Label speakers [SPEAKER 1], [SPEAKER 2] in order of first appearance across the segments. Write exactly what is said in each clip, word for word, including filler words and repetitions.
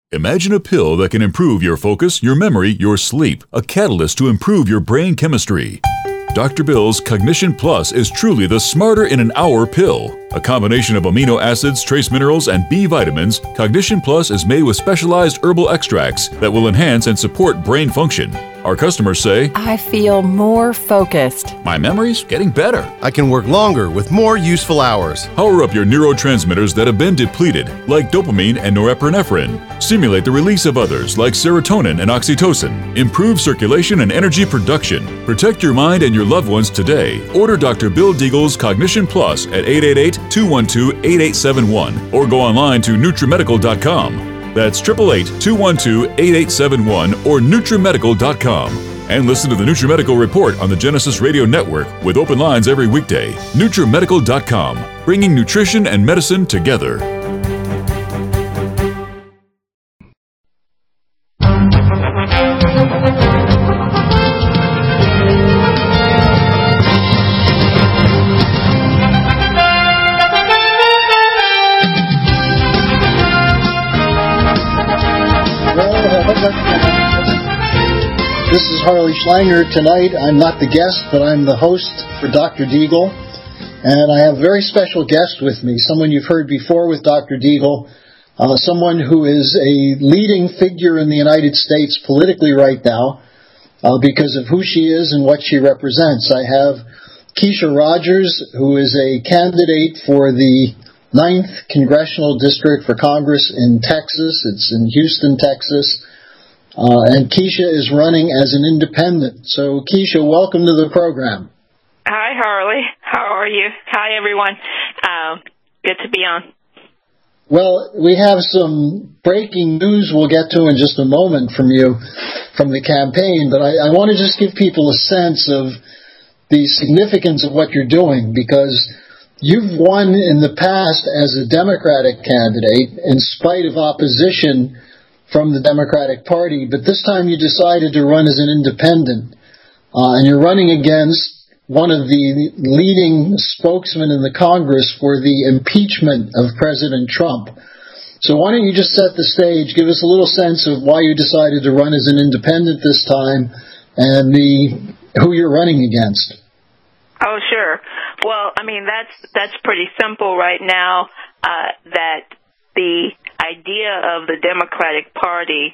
[SPEAKER 1] Imagine a pill that can improve your focus, your memory, your sleep, a catalyst to improve your brain chemistry. Doctor Bill's Cognition Plus is truly the smarter in an hour pill. A combination of amino acids, trace minerals, and B vitamins, Cognition Plus is made with specialized herbal extracts that will enhance and support brain function. Our customers say,
[SPEAKER 2] I feel more focused.
[SPEAKER 1] My memory's getting better.
[SPEAKER 3] I can work longer with more useful hours.
[SPEAKER 1] Power up your neurotransmitters that have been depleted, like dopamine and norepinephrine. Stimulate the release of others, like serotonin and oxytocin. Improve circulation and energy production. Protect your mind and your loved ones today. Order Doctor Bill Deagle's Cognition Plus at eight eight eight, two one two, eight eight seven one or go online to NutriMedical dot com. That's eight eight eight, two one two, eight eight seven one or NutriMedical dot com. And listen to the NutriMedical Report on the Genesis Radio Network with open lines every weekday. NutriMedical dot com, bringing nutrition and medicine together.
[SPEAKER 4] This is Harley Schlanger. Tonight, I'm not the guest, but I'm the host for Doctor Deagle. And I have a very special guest with me, someone you've heard before with Doctor Deagle, uh, someone who is a leading figure in the United States politically right now uh, because of who she is and what she represents. I have Keisha Rogers, who is a candidate for the ninth Congressional District for Congress in Texas. It's in Houston, Texas. Uh, and Keisha is running as an independent. So, Keisha, welcome to the program.
[SPEAKER 5] Hi, Harley. How are you? Hi, everyone. Um, good to be on.
[SPEAKER 4] Well, we have some breaking news we'll get to in just a moment from you, from the campaign, but I, I want to just give people a sense of the significance of what you're doing, because you've won in the past as a Democratic candidate in spite of opposition from the Democratic Party, but this time you decided to run as an independent, uh, and you're running against one of the leading spokesmen in the Congress for the impeachment of President Trump. So why don't you just set the stage, give us a little sense of why you decided to run as an independent this time, and the who you're running against.
[SPEAKER 5] Oh, sure. Well, I mean, that's that's pretty simple right now, uh, that the idea of the Democratic Party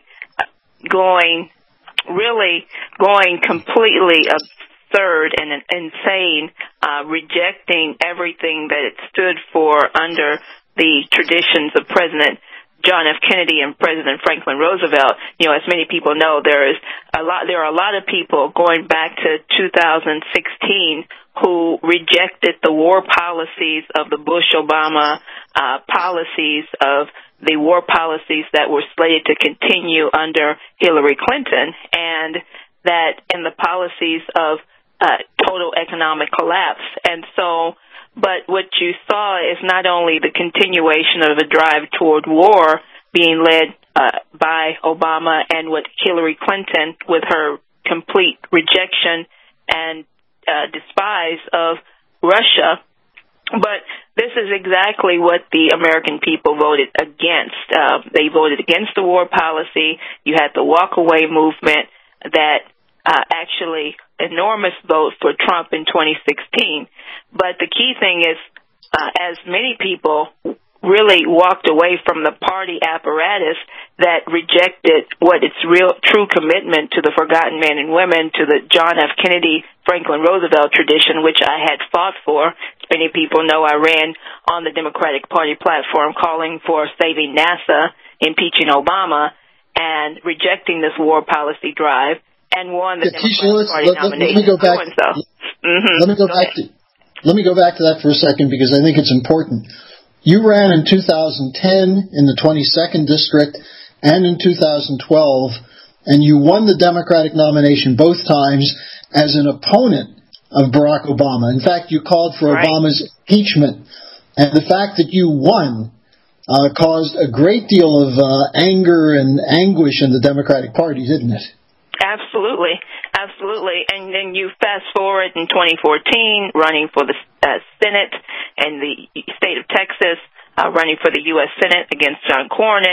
[SPEAKER 5] going, really going completely absurd and insane, uh, rejecting everything that it stood for under the traditions of President John F. Kennedy and President Franklin Roosevelt. You know, as many people know, there is a lot. There are a lot of people going back to two thousand sixteen who rejected the war policies of the Bush-Obama uh, policies of the war policies that were slated to continue under Hillary Clinton, and that in the policies of uh, total economic collapse. And so, but what you saw is not only the continuation of the drive toward war being led uh, by Obama and with Hillary Clinton with her complete rejection and uh, despise of Russia, but this is exactly what the American people voted against. Uh, they voted against the war policy. You had the walk-away movement that uh, actually enormous vote for Trump in twenty sixteen. But the key thing is, uh, as many people really walked away from the party apparatus that rejected what its real, true commitment to the forgotten men and women, to the John F. Kennedy, Franklin Roosevelt tradition, which I had fought for. As many people know, I ran on the Democratic Party platform calling for saving NASA, impeaching Obama, and rejecting this war policy drive, and won the
[SPEAKER 4] yeah,
[SPEAKER 5] Democratic Party
[SPEAKER 4] let,
[SPEAKER 5] nomination.
[SPEAKER 4] Let me go back.
[SPEAKER 5] So. Mm-hmm.
[SPEAKER 4] Let me go, go back to. Let me go back to that for a second, because I think it's important. You ran in two thousand ten in the twenty-second district and in two thousand twelve, and you won the Democratic nomination both times as an opponent of Barack Obama. In fact, you called for
[SPEAKER 5] right.
[SPEAKER 4] Obama's impeachment. And the fact that you won uh, caused a great deal of uh, anger and anguish in the Democratic Party, didn't it?
[SPEAKER 5] Absolutely. Absolutely. And then you fast forward in twenty fourteen, running for the uh, Senate in the state of Texas, uh, running for the U S Senate against John Cornyn,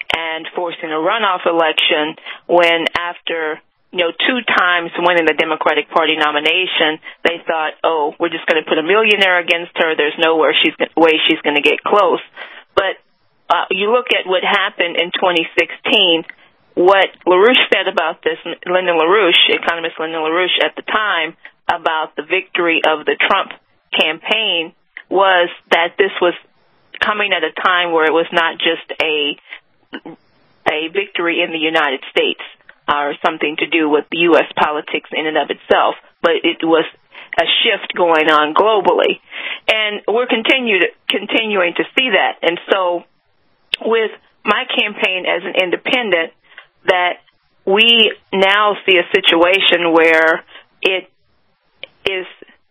[SPEAKER 5] and forcing a runoff election when after, you know, two times winning the Democratic Party nomination, they thought, oh, we're just going to put a millionaire against her. There's nowhere she's way she's going to get close. But uh, you look at what happened in twenty sixteen, what LaRouche said about this, Lyndon LaRouche, economist Lyndon LaRouche at the time, about the victory of the Trump campaign was that this was coming at a time where it was not just a a victory in the United States or something to do with U S politics in and of itself, but it was a shift going on globally. And we're continued, continuing to see that. And so with my campaign as an independent, that we now see a situation where it is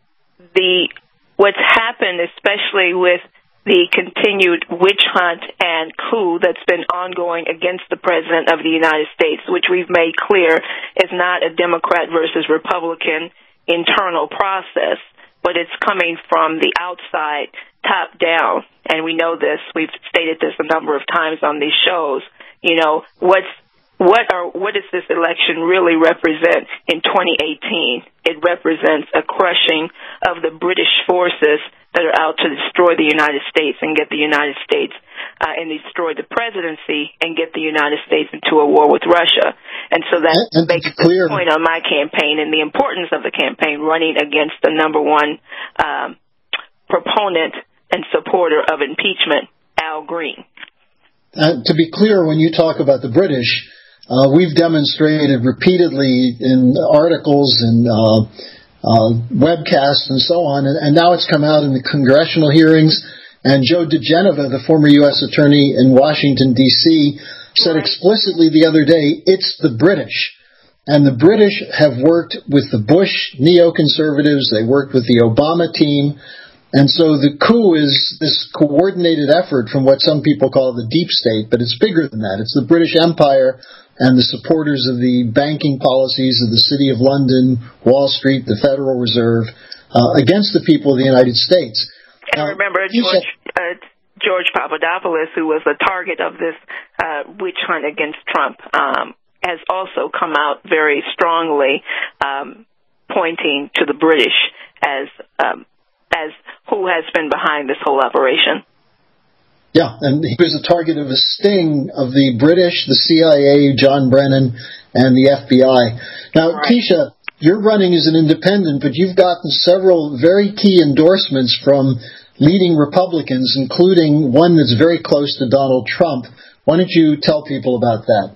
[SPEAKER 5] the what's happened, especially with the continued witch hunt and coup that's been ongoing against the President of the United States, which we've made clear is not a Democrat versus Republican internal process, but it's coming from the outside, top down. And we know this. We've stated this a number of times on these shows. You know, what's What are what does this election really represent in twenty eighteen? It represents a crushing of the British forces that are out to destroy the United States and get the United States uh, and destroy the presidency and get the United States into a war with Russia. And so that
[SPEAKER 4] and, and
[SPEAKER 5] makes
[SPEAKER 4] clear.
[SPEAKER 5] the point on my campaign and the importance of the campaign running against the number one um, proponent and supporter of impeachment, Al Green.
[SPEAKER 4] Uh, to be clear, when you talk about the British, Uh, we've demonstrated repeatedly in articles and uh, uh, webcasts and so on, and, and now it's come out in the congressional hearings. And Joe DeGeneva, the former U S attorney in Washington, D C, said explicitly the other day, it's the British. And the British have worked with the Bush neoconservatives. They worked with the Obama team. And so the coup is this coordinated effort from what some people call the deep state, but it's bigger than that. It's the British Empire and the supporters of the banking policies of the City of London, Wall Street, the Federal Reserve, uh, against the people of the United States.
[SPEAKER 5] And now, remember George, uh, George Papadopoulos, who was the target of this uh, witch hunt against Trump, um, has also come out very strongly um, pointing to the British as um, as who has been behind this whole operation.
[SPEAKER 4] Yeah, and he was a target of a sting of the British, the C I A, John Brennan, and the F B I. Now, right. Keisha, you're running as an independent, but you've gotten several very key endorsements from leading Republicans, including one that's very close to Donald Trump. Why don't you tell people about that?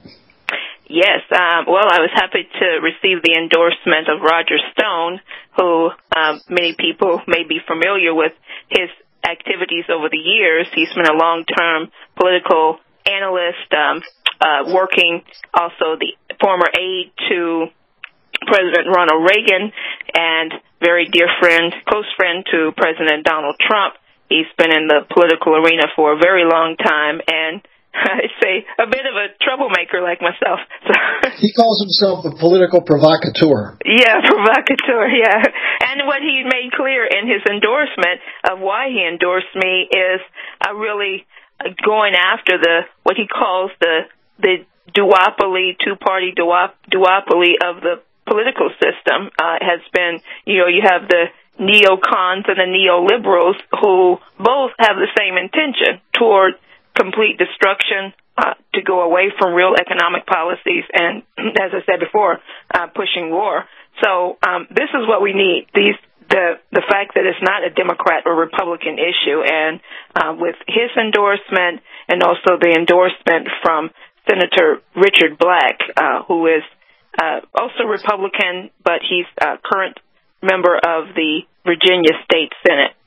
[SPEAKER 5] Yes, um, well, I was happy to receive the endorsement of Roger Stone, who um, many people may be familiar with his activities over the years. He's been a long-term political analyst, um, uh, working also the former aide to President Ronald Reagan and very dear friend, close friend to President Donald Trump. He's been in the political arena for a very long time and I'd say a bit of a troublemaker like myself. So.
[SPEAKER 4] He calls himself a political provocateur.
[SPEAKER 5] Yeah, provocateur, yeah. And what he made clear in his endorsement of why he endorsed me is uh, really uh, going after the what he calls the the duopoly, two-party duop, duopoly of the political system. Uh, has been, you know, you have the neocons and the neoliberals who both have the same intention toward complete destruction, uh, to go away from real economic policies and, as I said before, uh, pushing war. So um, this is what we need. These the the fact that it's not a Democrat or Republican issue, and uh, with his endorsement and also the endorsement from Senator Richard Black, uh, who is uh, also Republican, but he's a current member of the Virginia State Senate.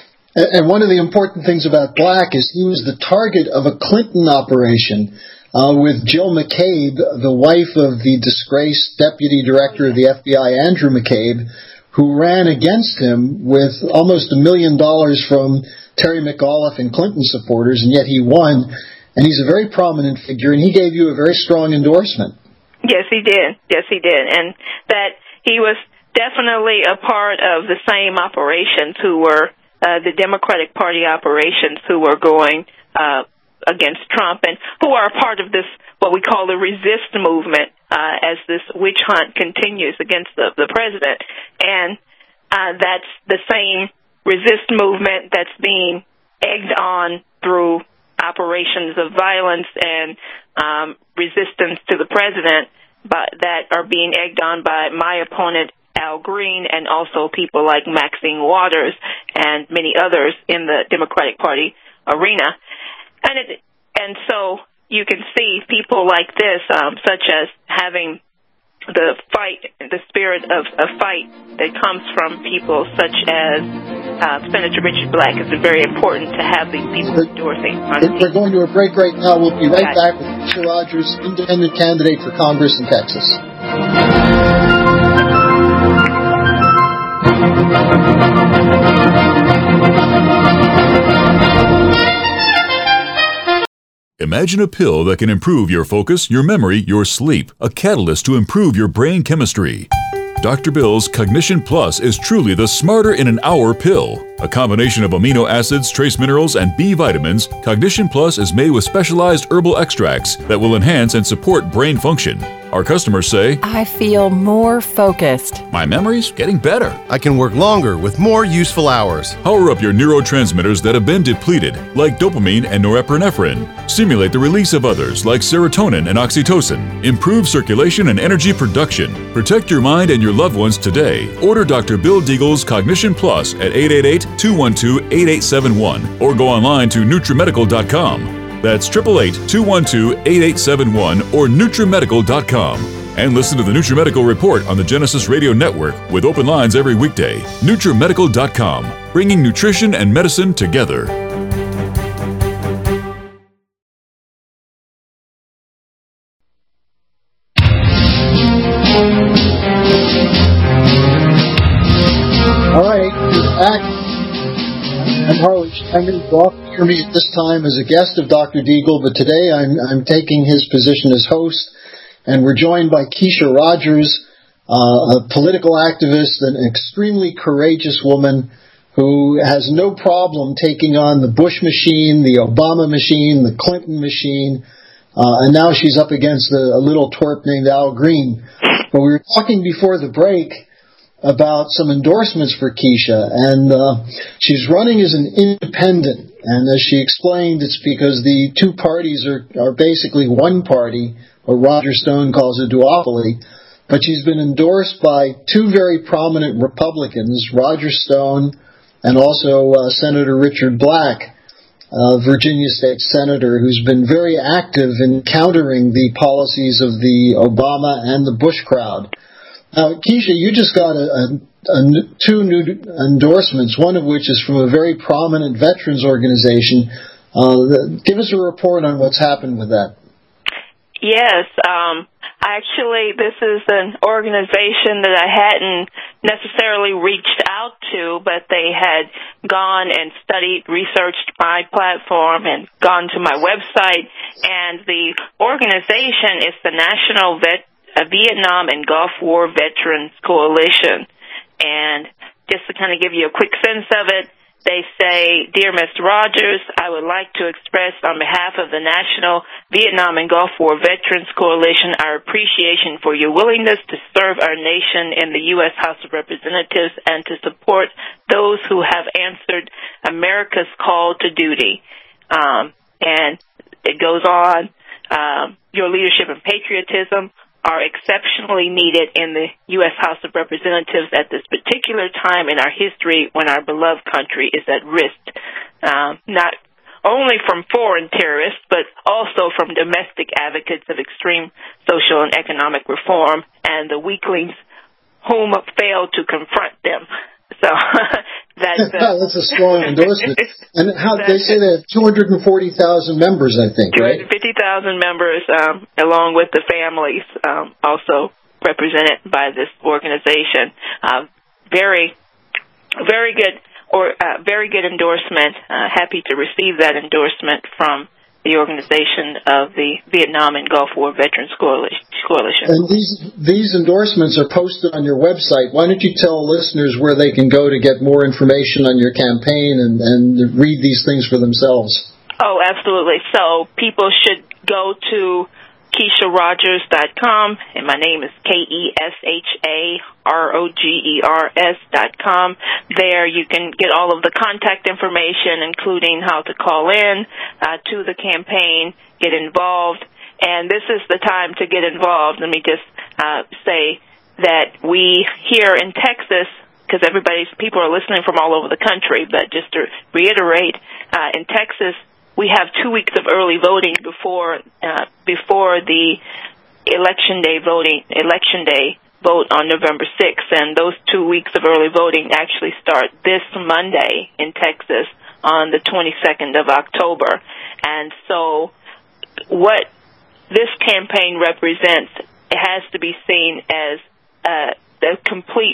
[SPEAKER 4] And one of the important things about Black is he was the target of a Clinton operation uh, with Jill McCabe, the wife of the disgraced deputy director of the F B I, Andrew McCabe, who ran against him with almost a million dollars from Terry McAuliffe and Clinton supporters, and yet he won. And he's a very prominent figure, and he gave you a very strong endorsement.
[SPEAKER 5] Yes, he did. Yes, he did. And that he was definitely a part of the same operations who were Uh, the Democratic Party operations who were going uh, against Trump and who are a part of this, what we call the resist movement, uh, as this witch hunt continues against the, the president. And uh, that's the same resist movement that's being egged on through operations of violence and um, resistance to the president, but that are being egged on by my opponent, Al Green, and also people like Maxine Waters and many others in the Democratic Party arena. And it, and so you can see people like this, um, such as having the fight, the spirit of a fight that comes from people such as uh, Senator Richard Black. It's very important to have these people endorsing.
[SPEAKER 4] We're going to a break right now. We'll be right back with Keisha Rogers, independent candidate for Congress in Texas.
[SPEAKER 1] Imagine a pill that can improve your focus, your memory, your sleep, a catalyst to improve your brain chemistry. Doctor Bill's Cognition Plus is truly the smarter in an hour pill. A combination of amino acids, trace minerals, and B vitamins, Cognition Plus is made with specialized herbal extracts that will enhance and support brain function. Our customers say,
[SPEAKER 2] I feel more focused.
[SPEAKER 1] My memory's getting better.
[SPEAKER 3] I can work longer with more useful hours.
[SPEAKER 1] Power up your neurotransmitters that have been depleted, like dopamine and norepinephrine. Stimulate the release of others, like serotonin and oxytocin. Improve circulation and energy production. Protect your mind and your loved ones today. Order Doctor Bill Deagle's Cognition Plus at eight eight eight, two one two, eight eight seven one or go online to NutriMedical dot com. That's eight eight eight, two one two, eight eight seven one or NutriMedical dot com. And listen to the NutriMedical Report on the Genesis Radio Network with open lines every weekday. NutriMedical dot com, bringing nutrition and medicine together.
[SPEAKER 4] All right, we're back. I'm Harley Steinman. You often hear me at this time as a guest of Doctor Deagle, but today I'm, I'm taking his position as host, and we're joined by Keisha Rogers, uh, a political activist, an extremely courageous woman who has no problem taking on the Bush machine, the Obama machine, the Clinton machine, uh, and now she's up against a, a little twerp named Al Green. But we were talking before the break about some endorsements for Keisha, and uh, she's running as an independent, and as she explained, it's because the two parties are, are basically one party, what Roger Stone calls a duopoly, but she's been endorsed by two very prominent Republicans, Roger Stone and also uh, Senator Richard Black, uh, Virginia State Senator, who's been very active in countering the policies of the Obama and the Bush crowd. Now, Keisha, you just got a, a, a two new endorsements, one of which is from a very prominent veterans organization. Uh, give us a report on what's happened with that.
[SPEAKER 5] Yes, um, actually, this is an organization that I hadn't necessarily reached out to, but they had gone and studied, researched my platform, and gone to my website. And the organization is the National Vet. A Vietnam and Gulf War Veterans Coalition. And just to kind of give you a quick sense of it, they say, Dear Mister Rogers, I would like to express on behalf of the National Vietnam and Gulf War Veterans Coalition our appreciation for your willingness to serve our nation in the U S House of Representatives and to support those who have answered America's call to duty. Um, and it goes on, um, your leadership and patriotism are exceptionally needed in the U S House of Representatives at this particular time in our history when our beloved country is at risk, um, not only from foreign terrorists, but also from domestic advocates of extreme social and economic reform and the weaklings whom failed to confront them. So that's, uh,
[SPEAKER 4] that's a strong endorsement. And how they say they have two hundred forty thousand members, I think, right?
[SPEAKER 5] two hundred fifty thousand members, um, along with the families, um, also represented by this organization. Uh, very, very good, or uh, very good endorsement. Uh, happy to receive that endorsement from the organization of the Vietnam and Gulf War Veterans Coalition.
[SPEAKER 4] And these these endorsements are posted on your website. Why don't you tell listeners where they can go to get more information on your campaign and, and read these things for themselves?
[SPEAKER 5] Oh, absolutely. So people should go to Keisha Rogers dot com, and my name is K E S H A R O G E R S dot com. There you can get all of the contact information, including how to call in uh, to the campaign, get involved. And this is the time to get involved. Let me just uh, say that we here in Texas, because everybody's people are listening from all over the country, but just to reiterate, uh, in Texas, we have two weeks of early voting before uh, before the election day voting election day vote on November sixth, and those two weeks of early voting actually start this Monday in Texas on the twenty-second of October. And so, what this campaign represents, it has to be seen as uh, the complete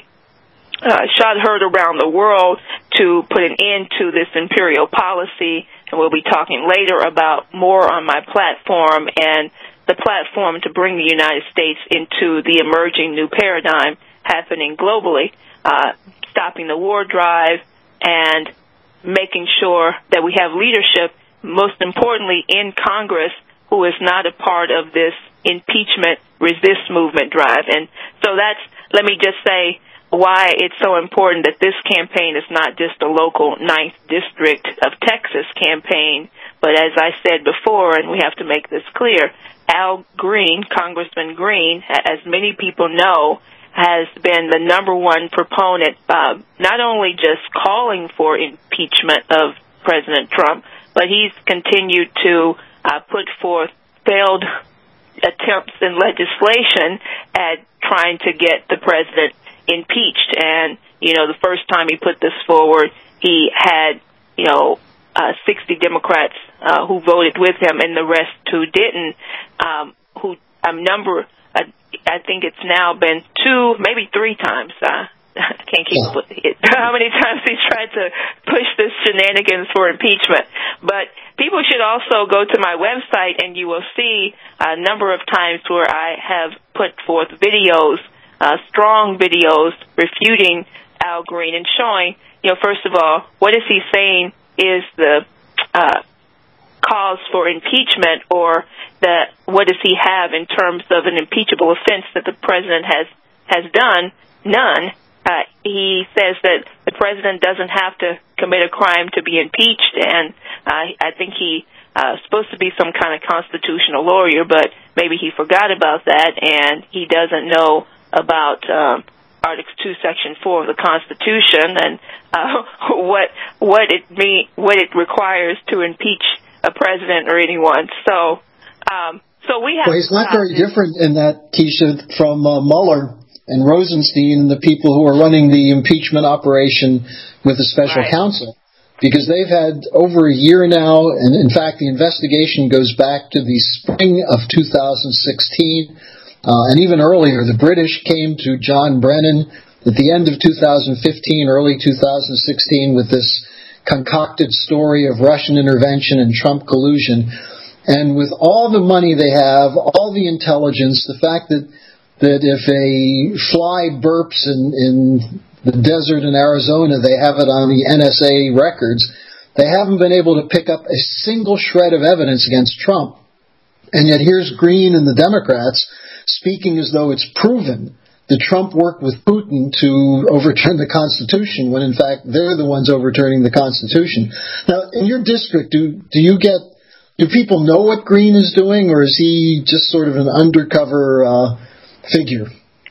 [SPEAKER 5] Uh, shot heard around the world to put an end to this imperial policy, and we'll be talking later about more on my platform and the platform to bring the United States into the emerging new paradigm happening globally, uh, stopping the war drive and making sure that we have leadership, most importantly in Congress, who is not a part of this impeachment resist movement drive. And so that's, let me just say, why it's so important that this campaign is not just a local ninth District of Texas campaign, but as I said before, and we have to make this clear, Al Green, Congressman Green, as many people know, has been the number one proponent, uh, not only just calling for impeachment of President Trump, but he's continued to uh, put forth failed attempts in legislation at trying to get the president impeached. And, you know, the first time he put this forward, he had, you know, uh, sixty Democrats uh, who voted with him, and the rest who didn't, um, who a um, number, uh, I think it's now been two, maybe three times. Uh, I can't keep up with it. How many times he's tried to push this shenanigans for impeachment. But people should also go to my website, and you will see a number of times where I have put forth videos, Uh, strong videos refuting Al Green and showing, you know, first of all, what is he saying is the uh, cause for impeachment, or the what does he have in terms of an impeachable offense that the president has has done? None. Uh, he says that the president doesn't have to commit a crime to be impeached, and uh, I think he uh, supposed to be some kind of constitutional lawyer, but maybe he forgot about that, and he doesn't know about um, Article two, Section four of the Constitution, and uh, what what it mean, what it requires to impeach a president or anyone. So, um, so we have.
[SPEAKER 4] Well, he's not very this. different in that, Keisha, from uh, Mueller and Rosenstein and the people who are running the impeachment operation with the special
[SPEAKER 5] right.
[SPEAKER 4] counsel, because they've had over a year now, and in fact, the investigation goes back to the spring of two thousand sixteen. Uh, and even earlier, the British came to John Brennan at the end of two thousand fifteen, early two thousand sixteen, with this concocted story of Russian intervention and Trump collusion. And with all the money they have, all the intelligence, the fact that, that if a fly burps in, in the desert in Arizona, they have it on the N S A records, they haven't been able to pick up a single shred of evidence against Trump. And yet here's Green and the Democrats speaking as though it's proven that Trump worked with Putin to overturn the Constitution, when in fact they're the ones overturning the Constitution. Now, in your district, do do you get do people know what Green is doing, or is he just sort of an undercover uh, figure?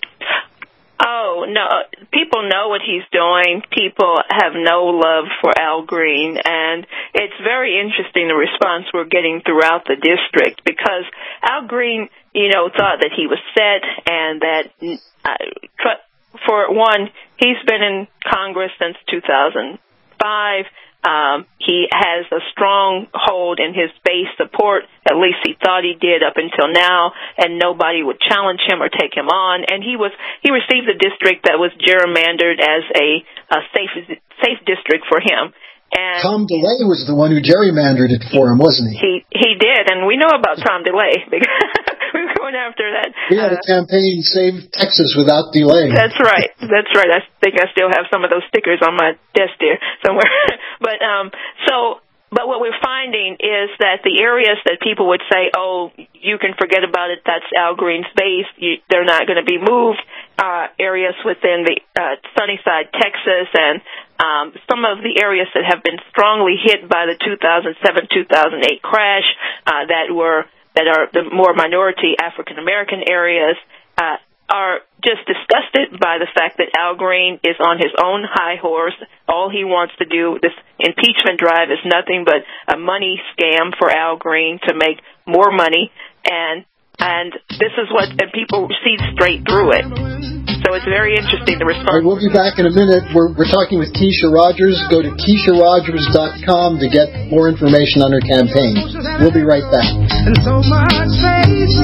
[SPEAKER 5] Oh, no. People know what he's doing. People have no love for Al Green, and it's very interesting the response we're getting throughout the district, because Al Green, you know, thought that he was set, and that, uh, for one, he's been in Congress since two thousand five. Um, he has a strong hold in his base support, at least he thought he did up until now, and nobody would challenge him or take him on. And he was he received a district that was gerrymandered as a, a safe safe district for him. And
[SPEAKER 4] Tom DeLay was the one who gerrymandered it for him, wasn't he?
[SPEAKER 5] He he did, and we know about Tom DeLay because we were going after that.
[SPEAKER 4] He had a campaign, Save Texas Without Delay.
[SPEAKER 5] That's right. That's right. I think I still have some of those stickers on my desk there somewhere. But um, so, but what we're finding is that the areas that people would say, oh, you can forget about it, that's Al Green's base, you, they're not going to be moved, uh, areas within the uh, Sunnyside, Texas, and um, some of the areas that have been strongly hit by the two thousand seven two thousand eight crash uh, that were that are the more minority African American areas, uh, are just disgusted by the fact that Al Green is on his own high horse. All he wants to do, this impeachment drive, is nothing but a money scam for Al Green to make more money, and and this is what, and people see straight through it. So it's very interesting, the response.
[SPEAKER 4] Right, we'll be back in a minute. We're, we're talking with Keisha Rogers. Go to Keisha Rogers dot com to get more information on her campaign. We'll be right back.
[SPEAKER 6] And so much faith.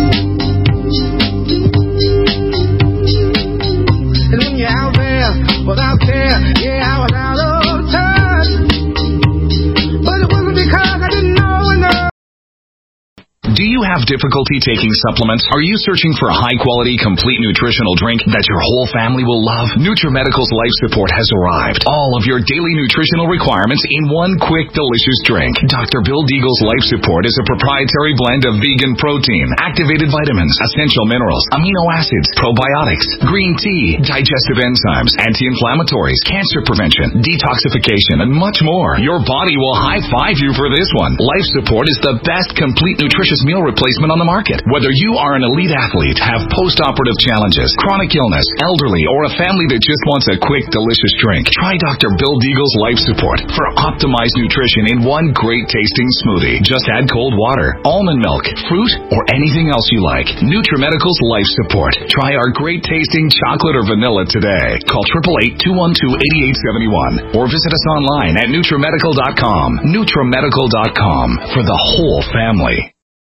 [SPEAKER 6] And when you're out there without care, yeah, I was out of touch. But it wasn't because I didn't know enough.
[SPEAKER 7] Do you have difficulty taking supplements? Are you searching for a high-quality, complete nutritional drink that your whole family will love? NutriMedical's Life Support has arrived. All of your daily nutritional requirements in one quick, delicious drink. Doctor Bill Deagle's Life Support is a proprietary blend of vegan protein, activated vitamins, essential minerals, amino acids, probiotics, green tea, digestive enzymes, anti-inflammatories, cancer prevention, detoxification, and much more. Your body will high-five you for this one. Life Support is the best complete nutritious meal replacement on the market. Whether you are an elite athlete, have post-operative challenges, chronic illness, elderly, or a family that just wants a quick, delicious drink, try Doctor Bill Deagle's Life Support for optimized nutrition in one great-tasting smoothie. Just add cold water, almond milk, fruit, or anything else you like. NutriMedical's Life Support. Try our great-tasting chocolate or vanilla today. Call eight eight eight, two one two, eight eight seven one or visit us online at NutriMedical dot com. NutriMedical dot com for the whole family.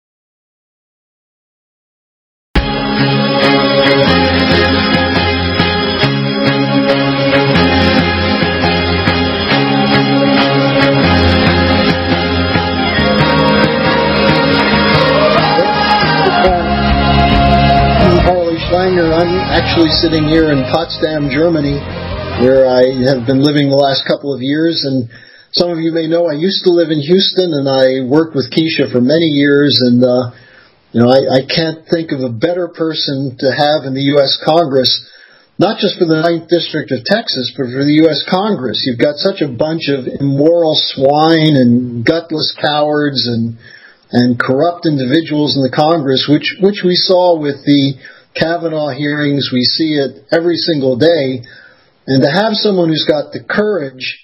[SPEAKER 4] I'm actually sitting here in Potsdam, Germany, where I have been living the last couple of years. And some of you may know I used to live in Houston, and I worked with Keisha for many years. And, uh, you know, I, I can't think of a better person to have in the U S Congress, not just for the ninth District of Texas, but for the U S Congress. You've got such a bunch of immoral swine and gutless cowards and and corrupt individuals in the Congress, which which we saw with the Kavanaugh hearings. We see it every single day. And to have someone who's got the courage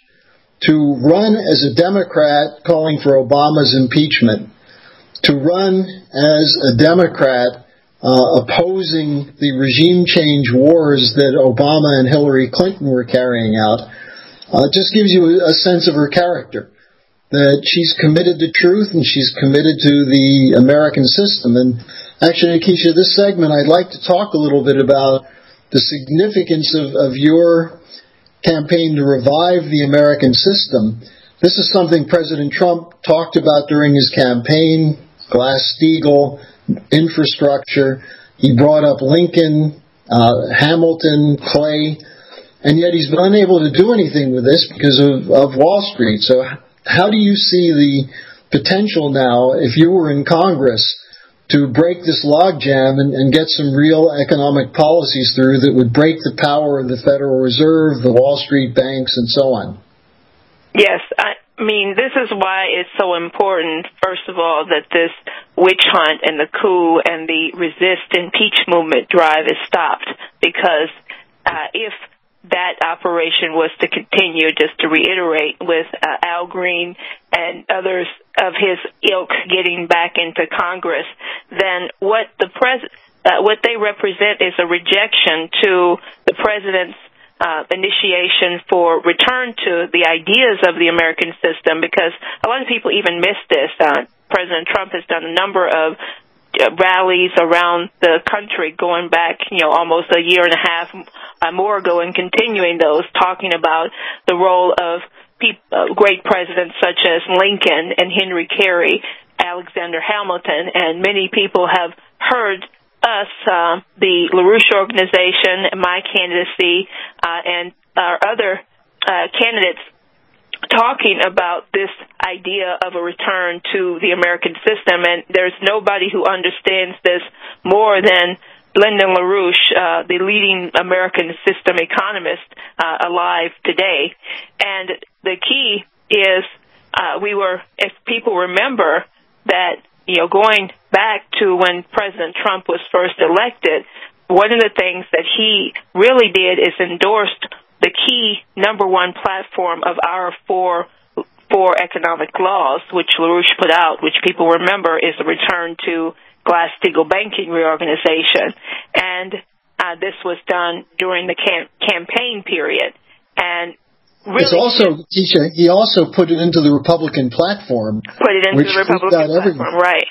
[SPEAKER 4] to run as a Democrat calling for Obama's impeachment, to run as a Democrat uh, opposing the regime change wars that Obama and Hillary Clinton were carrying out, uh, just gives you a sense of her character, that she's committed to truth and she's committed to the American system. And actually, Keisha, this segment, I'd like to talk a little bit about the significance of, of your campaign to revive the American system. This is something President Trump talked about during his campaign, Glass-Steagall, infrastructure. He brought up Lincoln, uh, Hamilton, Clay, and yet he's been unable to do anything with this because of, of Wall Street. So how do you see the potential now, if you were in Congress, to break this logjam and, and get some real economic policies through that would break the power of the Federal Reserve, the Wall Street banks, and so on?
[SPEAKER 5] Yes, I mean, this is why it's so important, first of all, that this witch hunt and the coup and the resist impeach movement drive is stopped, because uh, if that operation was to continue, just to reiterate, with uh, Al Green and others of his ilk getting back into Congress, then what the pres- uh, what they represent is a rejection to the president's uh, initiation for return to the ideas of the American system, because a lot of people even miss this. Uh, President Trump has done a number of rallies around the country going back, you know, almost a year and a half uh, more ago, and continuing those, talking about the role of pe- uh, great presidents such as Lincoln and Henry Carey, Alexander Hamilton, and many people have heard us, uh, the LaRouche Organization, my candidacy, uh, and our other uh, candidates talking about this idea of a return to the American system, and there's nobody who understands this more than Lyndon LaRouche, uh, the leading American system economist uh, alive today. And the key is uh, we were, if people remember that, you know, going back to when President Trump was first elected, one of the things that he really did is endorsed the key number one platform of our four four economic laws, which LaRouche put out, which people remember is a return to Glass-Steagall banking reorganization. And uh, this was done during the cam- campaign period. And really,
[SPEAKER 4] it's also, Tisha, he also put it into the Republican platform.
[SPEAKER 5] Put it into the Republican platform, right.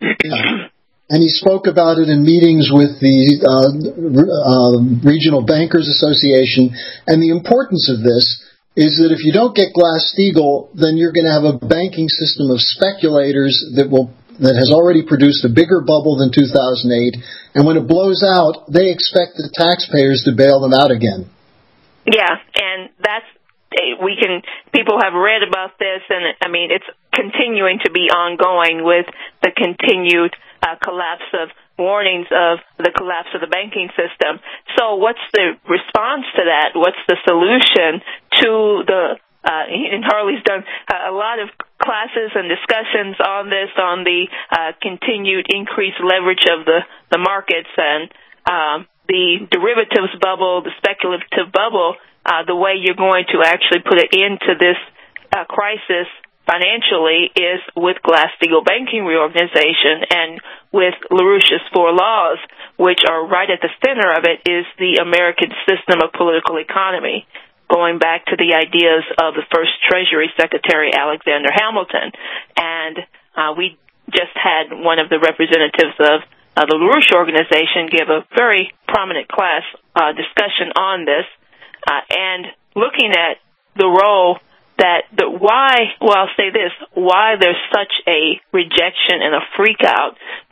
[SPEAKER 4] Yeah. And he spoke about it in meetings with the uh, uh, Regional Bankers Association. And the importance of this is that if you don't get Glass-Steagall, then you're going to have a banking system of speculators that will that has already produced a bigger bubble than two thousand eight. And when it blows out, they expect the taxpayers to bail them out again.
[SPEAKER 5] Yeah, and that's we can. People have read about this, and I mean, it's continuing to be ongoing with the continued Uh, collapse of warnings of the collapse of the banking system. So what's the response to that? What's the solution to the, uh, and Harley's done a lot of classes and discussions on this, on the uh, continued increased leverage of the, the markets and um, the derivatives bubble, the speculative bubble, uh, the way you're going to actually put an end to this uh, crisis financially is with Glass-Steagall banking reorganization and with LaRouche's four laws, which are right at the center of it, is the American system of political economy, going back to the ideas of the first Treasury Secretary, Alexander Hamilton. And uh, we just had one of the representatives of uh, the LaRouche organization give a very prominent class uh, discussion on this, uh, and looking at the role that the why, well, I'll say this, why there's such a rejection and a freak out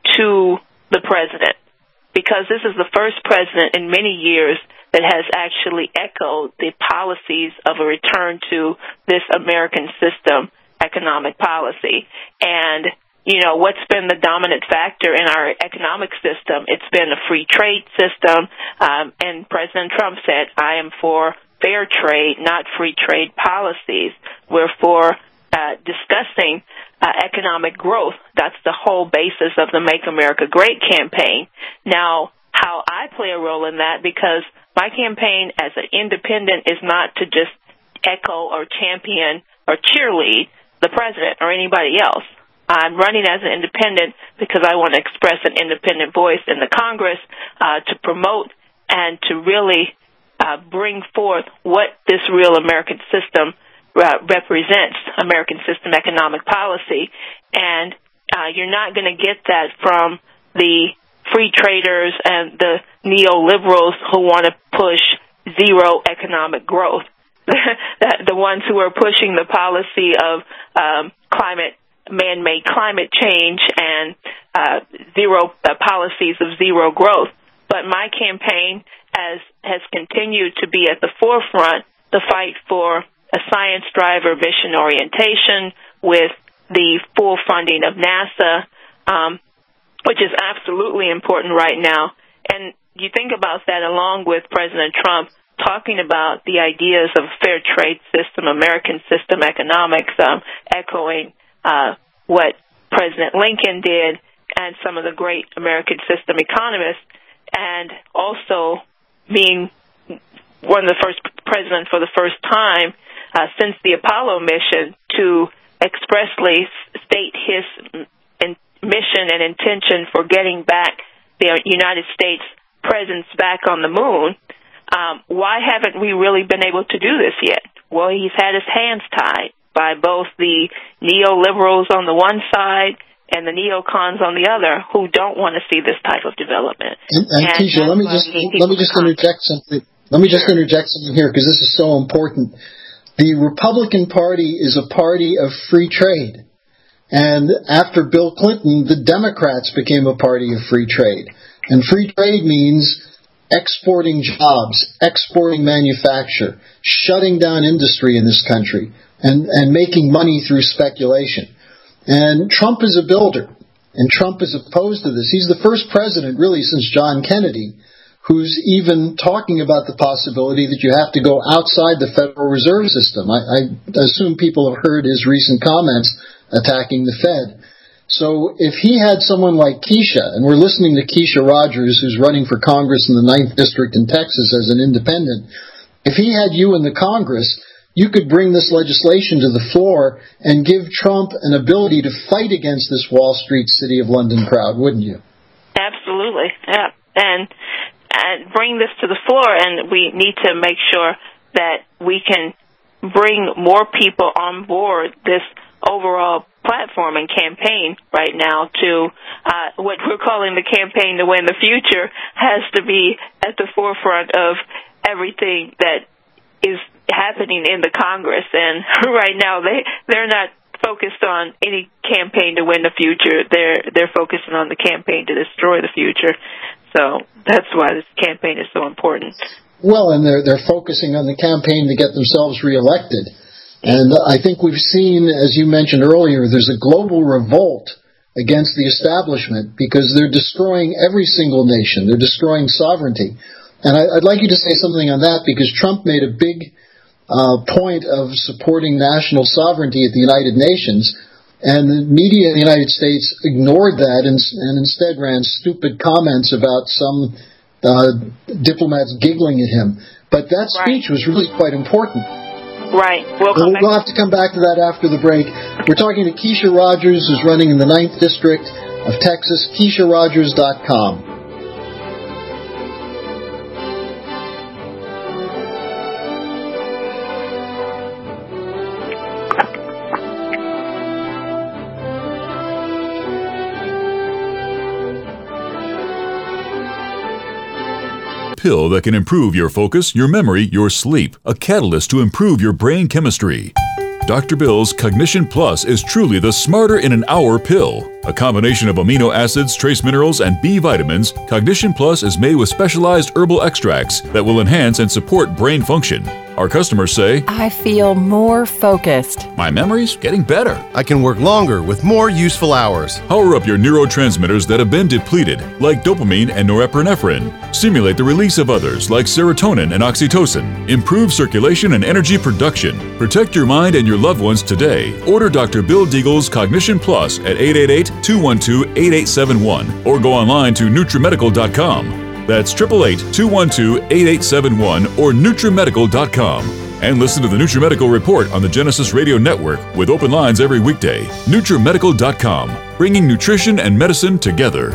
[SPEAKER 5] to the president. Because this is the first president in many years that has actually echoed the policies of a return to this American system economic policy. And, you know, what's been the dominant factor in our economic system? It's been a free trade system. Um, and President Trump said, I am for fair trade, not free trade policies. We're for uh, discussing uh, economic growth. That's the whole basis of the Make America Great campaign. Now, how I play a role in that, because my campaign as an independent is not to just echo or champion or cheerlead the president or anybody else. I'm running as an independent because I want to express an independent voice in the Congress uh, to promote and to really Uh, bring forth what this real American system uh, represents, American system economic policy. And uh, you're not going to get that from the free traders and the neoliberals who want to push zero economic growth. The ones who are pushing the policy of um, climate, man-made climate change and uh, zero uh, policies of zero growth. But my campaign has, has continued to be at the forefront, the fight for a science-driver mission orientation with the full funding of NASA, um, which is absolutely important right now. And you think about that along with President Trump talking about the ideas of fair trade system, American system economics, um, echoing uh, what President Lincoln did and some of the great American system economists, and also being one of the first presidents for the first time uh, since the Apollo mission to expressly state his in- mission and intention for getting back the United States presence back on the moon. Um, why haven't we really been able to do this yet? Well, he's had his hands tied by both the neoliberals on the one side and the neocons on the other, who don't want to see this type of development.
[SPEAKER 4] And, and, and Tisha, let me just let me just interject something. Let me just interject something here, because this is so important. The Republican Party is a party of free trade, and after Bill Clinton, the Democrats became a party of free trade. And free trade means exporting jobs, exporting manufacture, shutting down industry in this country. and, and making money through speculation. And Trump is a builder, and Trump is opposed to this. He's the first president, really, since John Kennedy, who's even talking about the possibility that you have to go outside the Federal Reserve System. I, I assume people have heard his recent comments attacking the Fed. So if he had someone like Keisha, and we're listening to Keisha Rogers, who's running for Congress in the ninth District in Texas as an independent, if he had you in the Congress, you could bring this legislation to the floor and give Trump an ability to fight against this Wall Street, City of London crowd, wouldn't you?
[SPEAKER 5] Absolutely, yeah. And, and bring this to the floor, and we need to make sure that we can bring more people on board this overall platform and campaign right now to uh, what we're calling the campaign to win the future has to be at the forefront of everything that is happening in the Congress. And right now they, they're not focused on any campaign to win the future. They're, they're focusing on the campaign to destroy the future. So that's why this campaign is so important.
[SPEAKER 4] Well, and they're, they're focusing on the campaign to get themselves reelected. And I think we've seen, as you mentioned earlier, there's a global revolt against the establishment because they're destroying every single nation. They're destroying sovereignty. And I, I'd like you to say something on that because Trump made a big uh, point of supporting national sovereignty at the United Nations, and the media in the United States ignored that and, and instead ran stupid comments about some uh, diplomats giggling at him. But that speech was really quite important.
[SPEAKER 5] Right. We'll,
[SPEAKER 4] we'll, we'll have to come back to that after the break. We're talking to Keisha Rogers, who's running in the ninth District of Texas, Keisha Rogers dot com.
[SPEAKER 1] Pill that can improve your focus, your memory, your sleep. A catalyst to improve your brain chemistry. Doctor Bill's Cognition Plus is truly the smarter in an hour pill. A combination of amino acids, trace minerals, and B vitamins, Cognition Plus is made with specialized herbal extracts that will enhance and support brain function. Our customers say,
[SPEAKER 2] I feel more focused.
[SPEAKER 1] My memory's getting better.
[SPEAKER 3] I can work longer with more useful hours.
[SPEAKER 1] Power up your neurotransmitters that have been depleted, like dopamine and norepinephrine. Stimulate the release of others, like serotonin and oxytocin. Improve circulation and energy production. Protect your mind and your loved ones today. Order Doctor Bill Deagle's Cognition Plus at eight eight eight, two one two, eight eight seven one or go online to NutriMedical dot com. That's eight eight eight, two one two, eight eight seven one or NutriMedical dot com. And listen to the NutriMedical Report on the Genesis Radio Network with open lines every weekday. NutriMedical dot com, bringing nutrition and medicine together.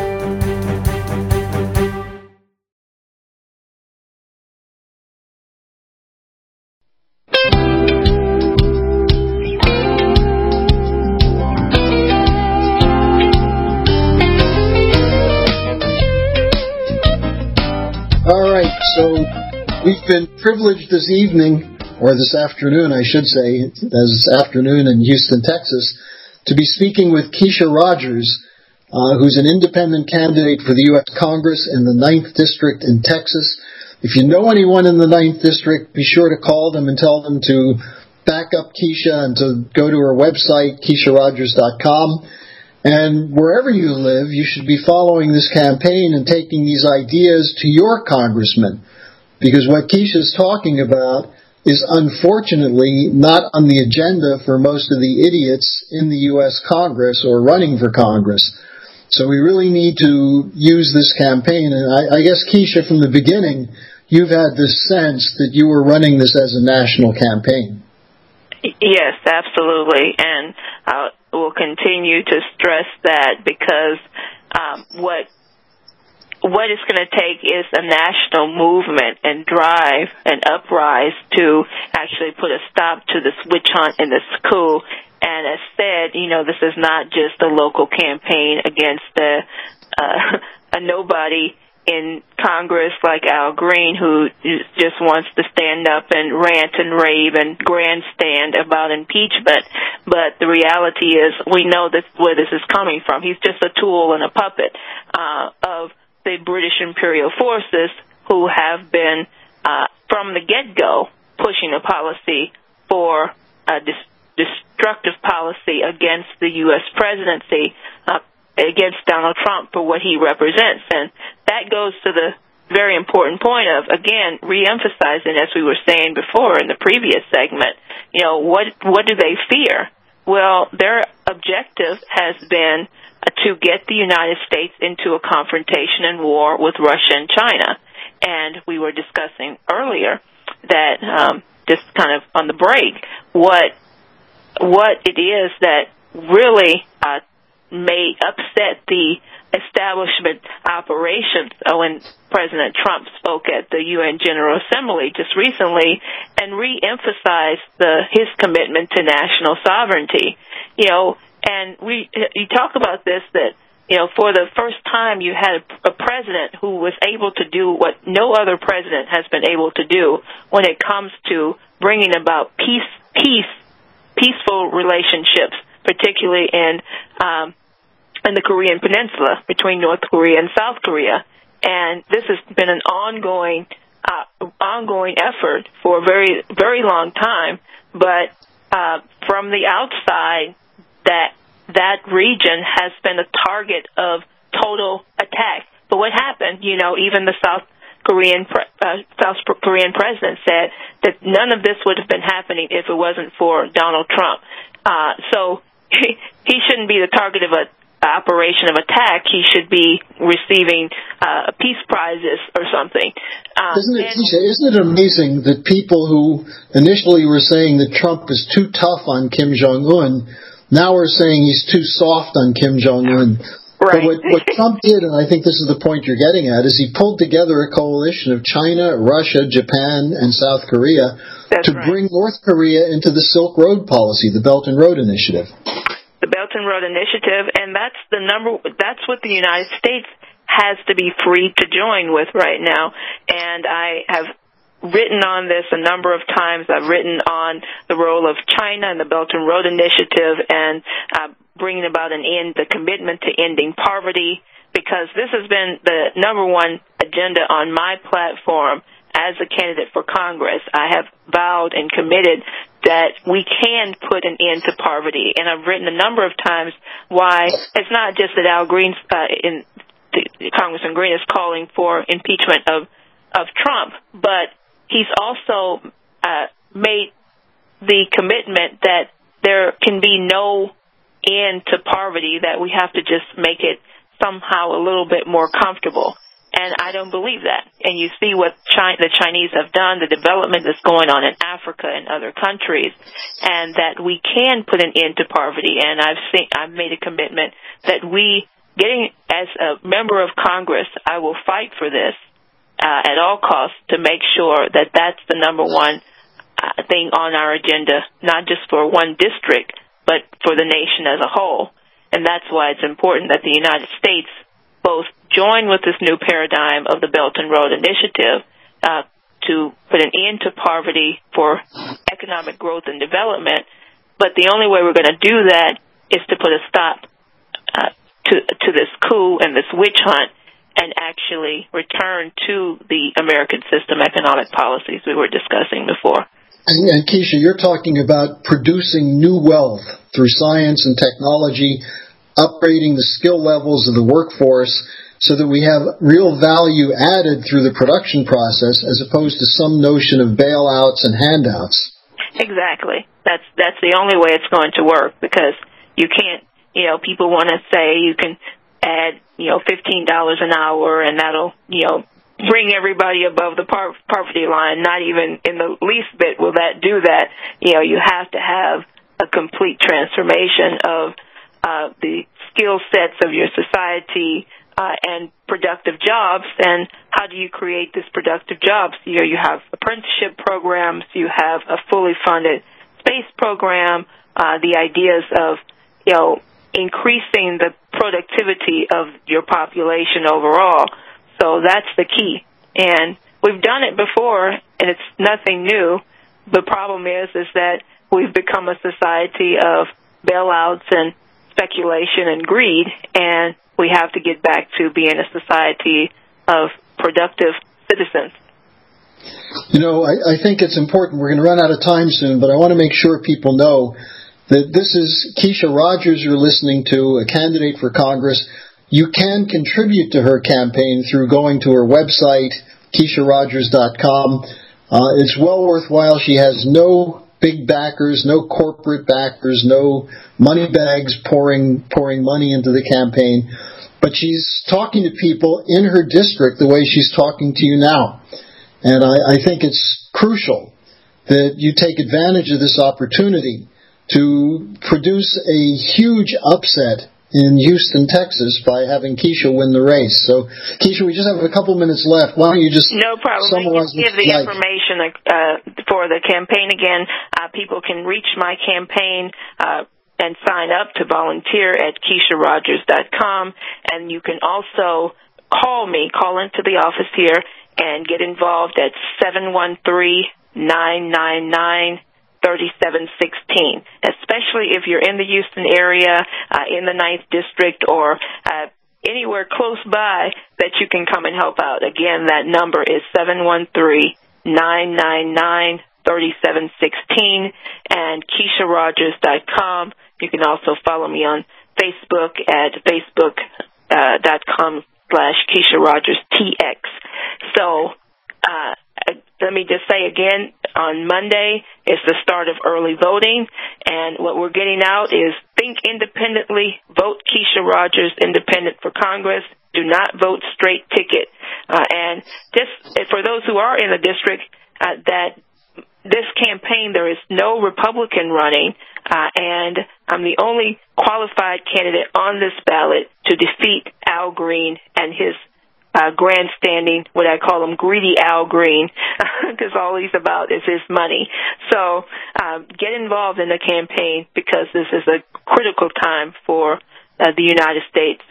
[SPEAKER 4] So we've been privileged this evening, or this afternoon, I should say, this afternoon in Houston, Texas, to be speaking with Keisha Rogers, uh, who's an independent candidate for the U S Congress in the ninth District in Texas. If you know anyone in the ninth District, be sure to call them and tell them to back up Keisha and to go to her website, Keisha Rogers dot com. And wherever you live, you should be following this campaign and taking these ideas to your congressman. Because what Keisha's talking about is unfortunately not on the agenda for most of the idiots in the U S Congress or running for Congress. So we really need to use this campaign. And I, I guess, Keisha, from the beginning, you've had this sense that you were running this as a national campaign.
[SPEAKER 5] Yes, absolutely. And I will continue to stress that because um, what what it's going to take is a national movement and drive and uprise to actually put a stop to this witch hunt in the school. And as said, you know, this is not just a local campaign against a, uh, a nobody in Congress like Al Green, who just wants to stand up and rant and rave and grandstand about impeachment. But the reality is we know this, where this is coming from. He's just a tool and a puppet uh, of the British imperial forces who have been, uh, from the get-go, pushing a policy for uh, dis- destructive policy against the U S presidency, uh, against Donald Trump for what he represents. And that goes to the very important point of, again, re-emphasizing, as we were saying before in the previous segment, you know, what what do they fear? Well, their objective has been uh, to get the United States into a confrontation and war with Russia and China. And we were discussing earlier that, um, just kind of on the break, what what it is that really uh, may upset the establishment operations uh, when President Trump spoke at the U N General Assembly just recently and re-emphasized the, his commitment to national sovereignty. You know, and we you talk about this, that, you know, for the first time you had a, a president who was able to do what no other president has been able to do when it comes to bringing about peace, peace, peaceful relationships, particularly in um, in the Korean Peninsula between North Korea and South Korea. And this has been an ongoing, uh, ongoing effort for a very, very long time. But uh, from the outside, that that region has been a target of total attack. But what happened? You know, even the South Korean uh, South Korean president said that none of this would have been happening if it wasn't for Donald Trump. Uh, so he, he shouldn't be the target of a operation of attack. He should be receiving uh, peace prizes or something. Um,
[SPEAKER 4] isn't it, and, isn't it amazing that people who initially were saying that Trump is too tough on Kim Jong-un now are saying he's too soft on Kim Jong-un?
[SPEAKER 5] Right.
[SPEAKER 4] But what, what Trump did, and I think this is the point you're getting at, is he pulled together a coalition of China, Russia, Japan, and South Korea
[SPEAKER 5] That's
[SPEAKER 4] to
[SPEAKER 5] right.
[SPEAKER 4] bring North Korea into the Silk Road policy, the Belt and Road Initiative.
[SPEAKER 5] The Belt and Road Initiative, and that's the number. That's what the United States has to be free to join with right now. And I have written on this a number of times. I've written on the role of China and the Belt and Road Initiative and uh, bringing about an end, the commitment to ending poverty, because this has been the number one agenda on my platform as a candidate for Congress. I have vowed and committed that we can put an end to poverty. And I've written a number of times why it's not just that Al Green, uh, in the, Congressman Green is calling for impeachment of, of Trump, but he's also uh, made the commitment that there can be no end to poverty, that we have to just make it somehow a little bit more comfortable. And I don't believe that. And you see what China, the Chinese have done, the development that's going on in Africa and other countries, and that we can put an end to poverty. And I've seen, I've made a commitment that we, getting as a member of Congress, I will fight for this uh, at all costs to make sure that that's the number one uh, thing on our agenda, not just for one district, but for the nation as a whole. And that's why it's important that the United States both join with this new paradigm of the Belt and Road Initiative uh, to put an end to poverty for economic growth and development. But the only way we're going to do that is to put a stop uh, to to this coup and this witch hunt and actually return to the American system economic policies we were discussing before.
[SPEAKER 4] And, and Keisha, you're talking about producing new wealth through science and technology, upgrading the skill levels of the workforce so that we have real value added through the production process as opposed to some notion of bailouts and handouts.
[SPEAKER 5] Exactly. That's that's the only way it's going to work, because you can't, you know, people want to say you can add, you know, fifteen dollars an hour and that'll, you know, bring everybody above the par- poverty line. Not even in the least bit will that do that. You know, you have to have a complete transformation of Uh, the skill sets of your society uh, and productive jobs. And how do you create this productive jobs? You know, you have apprenticeship programs, you have a fully funded space program, uh, the ideas of, you know, increasing the productivity of your population overall. So that's the key. And we've done it before, and it's nothing new. The problem is, is that we've become a society of bailouts and speculation and greed, and we have to get back to being a society of productive citizens.
[SPEAKER 4] You know, I, I think it's important. We're going to run out of time soon, but I want to make sure people know that this is Keisha Rogers you're listening to, a candidate for Congress. You can contribute to her campaign through going to her website, Keisha Rogers dot com. Uh, it's well worthwhile. She has no big backers, no corporate backers, no money bags pouring pouring money into the campaign. But she's talking to people in her district the way she's talking to you now. And I, I think it's crucial that you take advantage of this opportunity to produce a huge upset in Houston, Texas, by having Keisha win the race. So, Keisha, we just have a couple minutes left. Why don't you just
[SPEAKER 5] no problem.
[SPEAKER 4] summarize
[SPEAKER 5] Give the
[SPEAKER 4] like.
[SPEAKER 5] information uh, for the campaign again. Uh, people can reach my campaign uh, and sign up to volunteer at Keisha Rogers dot com, and you can also call me, call into the office here, and get involved at seven one three, nine nine nine, thirty-seven sixteen, especially if you're in the Houston area, uh, in the ninth District, or uh, anywhere close by that you can come and help out. Again, that number is seven one three, nine nine nine, thirty-seven sixteen, and Keisha Rogers dot com. You can also follow me on Facebook at facebook dot com slash Keisha Rogers T X. So, uh, let me just say again, on Monday is the start of early voting, and what we're getting out is think independently, vote Keisha Rogers Independent for Congress, do not vote straight ticket. Uh, and just for those who are in the district, uh, that this campaign, there is no Republican running, uh, and I'm the only qualified candidate on this ballot to defeat Al Green and his Uh, grandstanding, what I call him, greedy Al Green, because all he's about is his money. So um, get involved in the campaign, because this is a critical time for uh, the United States.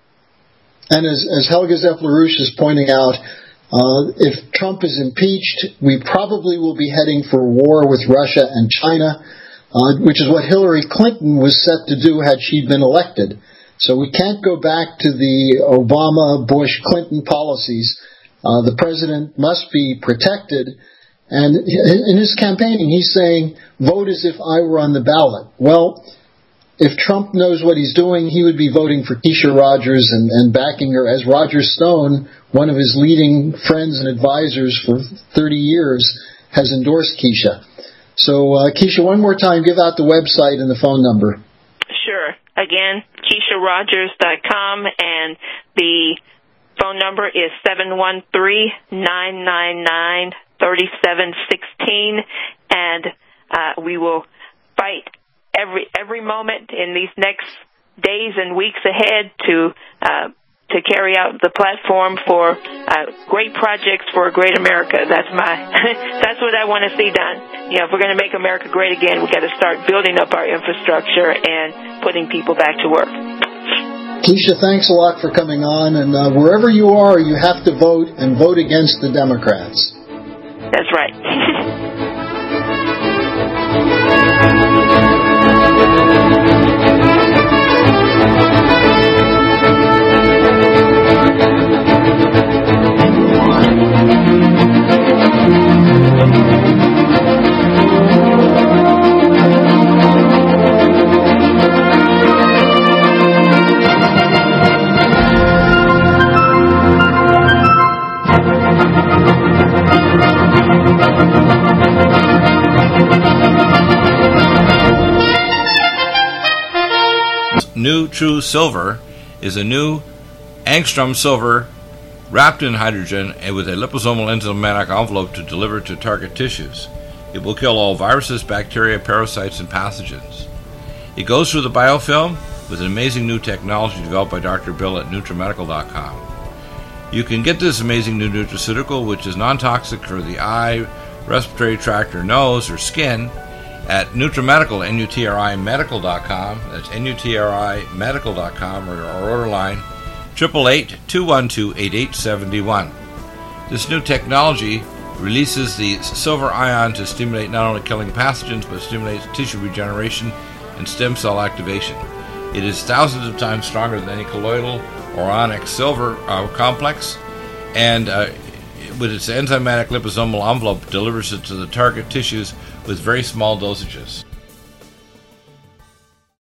[SPEAKER 4] And as, as Helga Zepler-Roush is pointing out, uh, if Trump is impeached, we probably will be heading for war with Russia and China, uh, which is what Hillary Clinton was set to do had she been elected. So we can't go back to the Obama, Bush, Clinton policies. Uh, the president must be protected. And in his campaigning, he's saying, vote as if I were on the ballot. Well, if Trump knows what he's doing, he would be voting for Keisha Rogers and, and backing her, as Roger Stone, one of his leading friends and advisors for thirty years, has endorsed Keisha. So, uh, Keisha, one more time, give out the website and the phone number.
[SPEAKER 5] Sure. Again, Keisha Rogers dot com, and the phone number is seven one three, nine nine nine, thirty-seven sixteen, and uh, we will fight every every moment in these next days and weeks ahead to uh, to carry out the platform for uh, great projects for a great America. That's my that's what I want to see done. You know, if we're going to make America great again, we've got to start building up our infrastructure and putting people back to work.
[SPEAKER 4] Keisha, thanks a lot for coming on, and uh, wherever you are, you have to vote, and vote against the Democrats.
[SPEAKER 5] That's right.
[SPEAKER 8] New True Silver is a new angstrom silver wrapped in hydrogen and with a liposomal enzymatic envelope to deliver to target tissues. It will kill all viruses, bacteria, parasites, and pathogens. It goes through the biofilm with an amazing new technology developed by Doctor Bill at NutriMedical dot com. You can get this amazing new nutraceutical, which is non-toxic for the eye, respiratory tract, or nose, or skin, at NutriMedical, N U T R I Medical dot com. That's N U T R I Medical dot com, or our order line, eight eight eight, two one two, eight eight seven one. This new technology releases the silver ion to stimulate not only killing pathogens, but stimulates tissue regeneration and stem cell activation. It is thousands of times stronger than any colloidal or onyx silver uh, complex, and uh, with its enzymatic liposomal envelope delivers it to the target tissues with very small dosages.